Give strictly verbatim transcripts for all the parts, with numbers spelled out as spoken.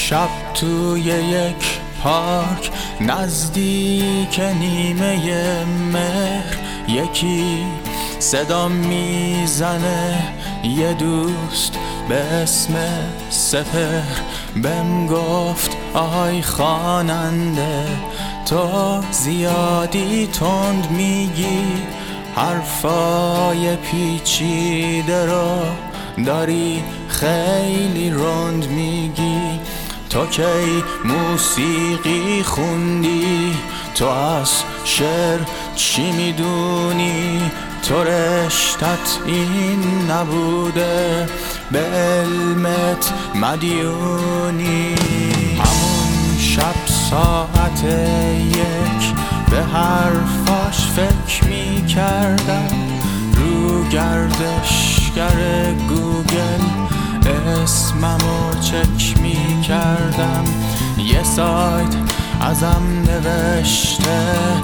شب توی یک پارک نزدیک نیمه مهر یکی صدا میزنه، یه دوست به اسم سپهر. بهم گفت آهای خواننده تو زیادی تند میگی، حرفای پیچیده رو داری خیلی رند میگی. تو کی موسیقی خوندی؟ تو از شعر چی میدونی؟ تو رشتت این نبوده، به علمت مدیونی. همون شب ساعت یک به حرفاش فکر میکردم، رو گردشگر گوگل اسممو چک میکردم. یه سایت ازم نوشته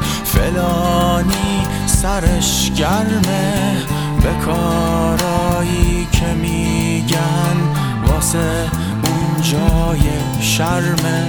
فلانی سرش گرمه، به کارایی که میگن واسه اون جای شرمه.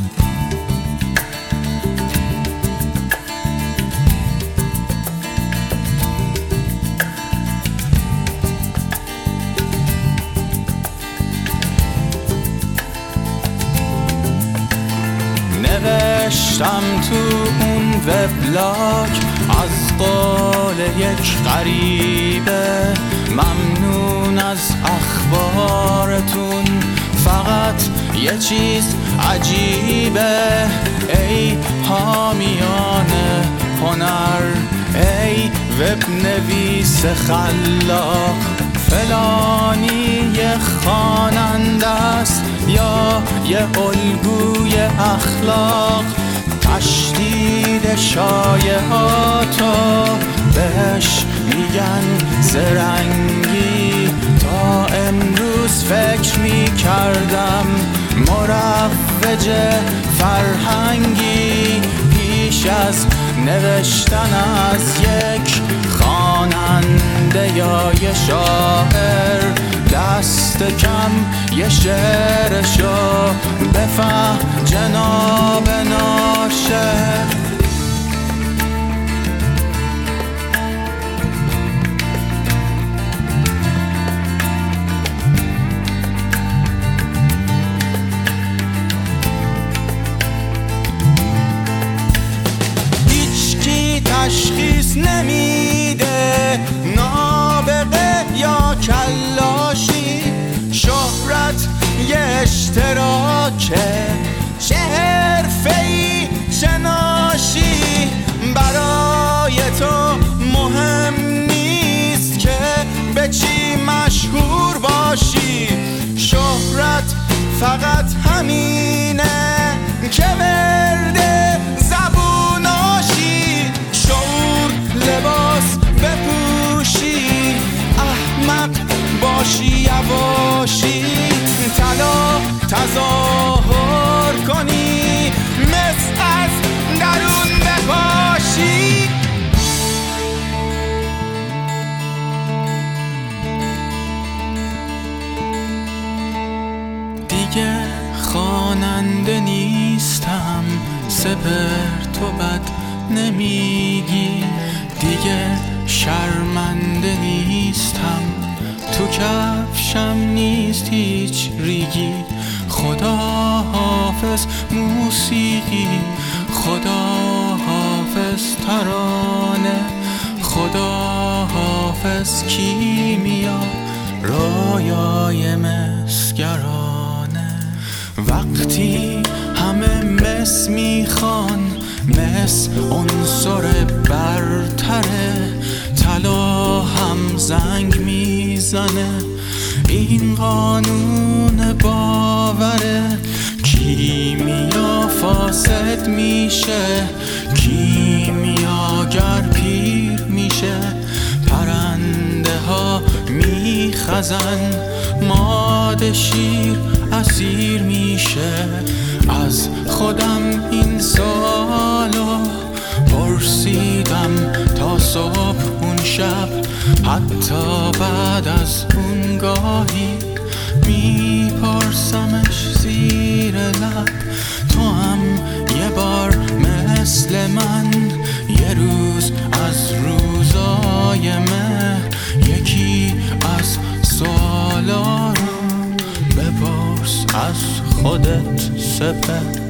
نوشتم تو اون وبلاگ از قول یک غریبه، ممنون از اخبارتون، فقط یه چیز عجیبه. ای حامیان هنر، ای وب نویس خلاق، فلانی یه خواننده است یا یه الگوی اخلاق. تشدید شایعاتو بهش میگن زرنگی. تا امروز فکر میکردم مروج فرهنگی، پیش از نوشتن از یک خواننده یا یه شاعر دست کم یه شعرشو بفهم جناب ناشر. هیچکی تشخیص نمیده نابغه یا کلاشی، شهرت یه اشتراکه، چه حرفه‌ای چه ناشی. برای تو مهم نیست که به چی مشهور باشی، شهرت فقط همینه که ورده زبوناشی. شعور لباس بپوشی، احمق باشی یواشی، طلا تظاهر کنی، مثل از درون بپاشی. دیگه خواننده نیستم، سپهر تو بد نمیگی. دیگه شرمنده نیستم، تو کفشم نیست هیچ ریگی. خدا حافظ موسیقی، خدا حافظ ترانه، خدا حافظ کیمیا، رویای مسگرانه. وقتی همه مس میخوان، مس عنصر برتره، طلا هم زنگ میزنه. این قانون باوره، کیمیا فاسد میشه، کیمیاگر پیر میشه. پرنده ها میخزن، ماده شیر اسیر میشه. از خودم این سوالو پرسیدم تا صبح اون شب، حتی بعد از اون گاهی میپرسمش زیر خودت سپر.